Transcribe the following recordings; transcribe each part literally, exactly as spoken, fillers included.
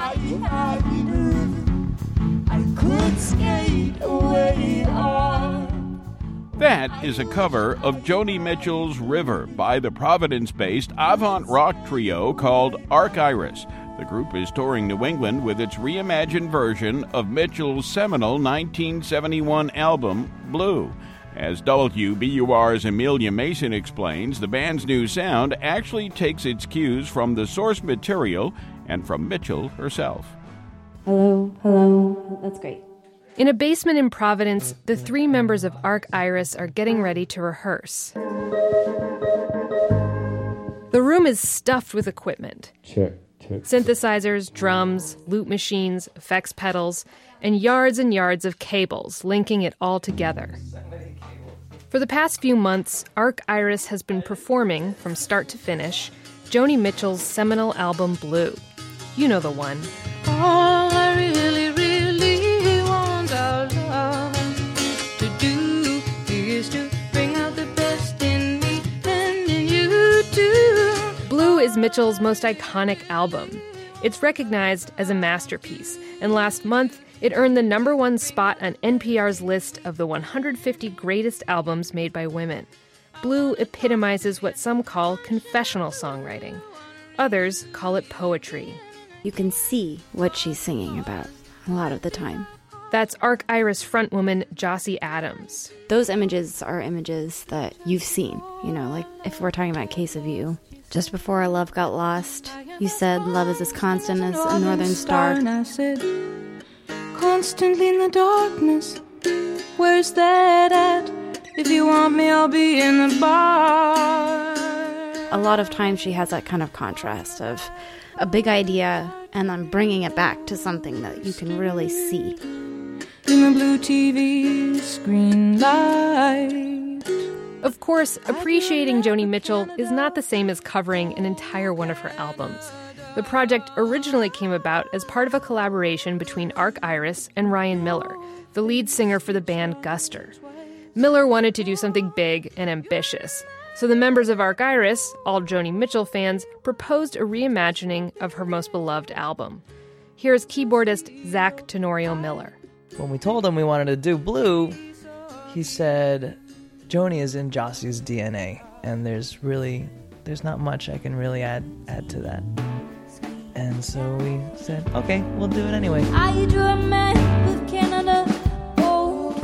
I could skate away on. That is a cover of Joni Mitchell's River by the Providence-based avant rock trio called Arc Iris. The group is touring New England with its reimagined version of Mitchell's seminal nineteen seventy-one album, Blue. As W B U R's Amelia Mason explains, the band's new sound actually takes its cues from the source material and from Mitchell herself. Hello, hello, that's great. In a basement in Providence, the three members of Arc Iris are getting ready to rehearse. The room is stuffed with equipment. Check, check. Synthesizers, drums, loop machines, effects pedals, and yards and yards of cables linking it all together. For the past few months, Arc Iris has been performing, from start to finish, Joni Mitchell's seminal album Blue. You know the one. All I really, really want our love to do is to bring out the best in me and in you too. Blue is Mitchell's most iconic album. It's recognized as a masterpiece, and last month, it earned the number one spot on N P R's list of the one hundred fifty greatest albums made by women. Blue epitomizes what some call confessional songwriting. Others call it poetry. You can see what she's singing about a lot of the time. That's Arc Iris frontwoman Jossie Adams. Those images are images that you've seen. You know, like if we're talking about Case of You. Just before our love got lost, you said love is as constant as a northern star. And I said, constantly in the darkness, where's that at? If you want me, I'll be in the bar. A lot of times she has that kind of contrast of a big idea and then bringing it back to something that you can really see. In the blue T V screen light. Of course, appreciating Joni Mitchell is not the same as covering an entire one of her albums. The project originally came about as part of a collaboration between Arc Iris and Ryan Miller, the lead singer for the band Guster. Miller wanted to do something big and ambitious, so the members of Arc Iris, all Joni Mitchell fans, proposed a reimagining of her most beloved album. Here's keyboardist Zach Tenorio Miller. When we told him we wanted to do Blue, he said, Joni is in Jossie's D N A, and there's really, there's not much I can really add add to that. And so we said, okay, we'll do it anyway. I drew a map of Canada, oh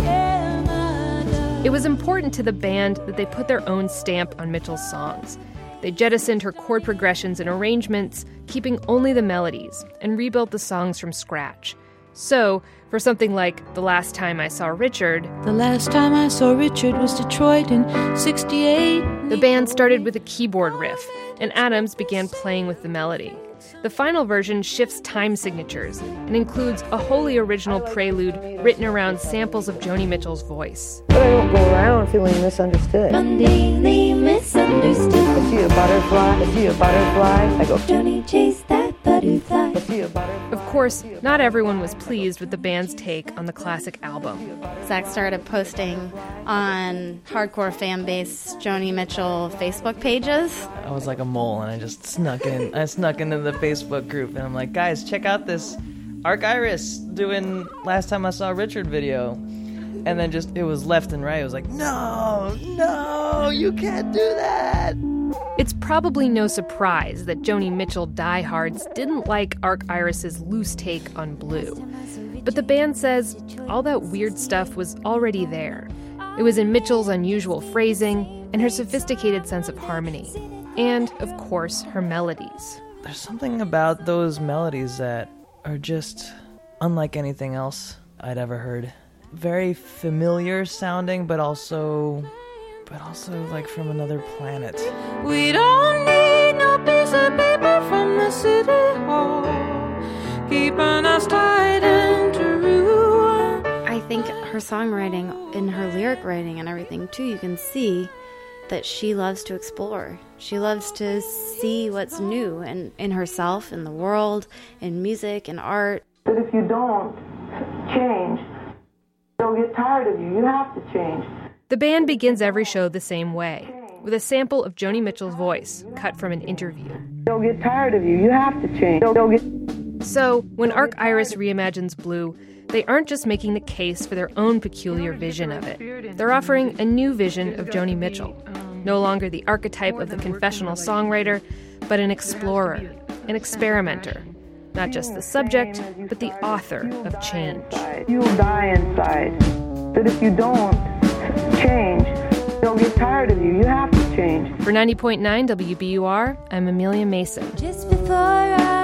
Canada. It was important to the band that they put their own stamp on Mitchell's songs. They jettisoned her chord progressions and arrangements, keeping only the melodies, and rebuilt the songs from scratch. So, for something like The Last Time I Saw Richard, The last time I saw Richard was Detroit in sixty-eight. the band started with a keyboard riff, and Adams began playing with the melody. The final version shifts time signatures and includes a wholly original prelude written around samples of Joni Mitchell's voice. But I don't go around feeling misunderstood. Mundanely misunderstood. I see a butterfly, I see a butterfly, I go, Joni chased that butterfly. I see a butterfly. Of course, not everyone was pleased with the band's take on the classic album. Zach started posting on hardcore fan base Joni Mitchell Facebook pages. I was like a mole, and I just snuck in. I snuck into the Facebook group, and I'm like, guys, check out this Arc Iris doing Last Time I Saw Richard video. And then just, it was left and right. It was like, no, no, you can't do that. It's probably no surprise that Joni Mitchell diehards didn't like Arc Iris's loose take on Blue. But the band says all that weird stuff was already there. It was in Mitchell's unusual phrasing and her sophisticated sense of harmony. And, of course, her melodies. There's something about those melodies that are just unlike anything else I'd ever heard. Very familiar sounding, but also, but also like from another planet. We don't need no piece of paper from the city hall, keeping us tied into ruin. I think her songwriting and her lyric writing and everything too, you can see that she loves to explore. She loves to see what's new in, in herself, in the world, in music, in art. But if you don't change, they'll get tired of you. You have to change. The band begins every show the same way, with a sample of Joni Mitchell's voice cut from an interview. They'll get tired of you. You have to change. They'll, they'll get So, when Arc Iris reimagines Blue, they aren't just making the case for their own peculiar vision of it. They're offering a new vision of Joni Mitchell. No longer the archetype of the confessional songwriter, but an explorer, an experimenter. Not just the subject, but the author of change. You'll die inside. But if you don't change, they'll get tired of you. You have to change. For ninety point nine W B U R, I'm Amelia Mason. Just before I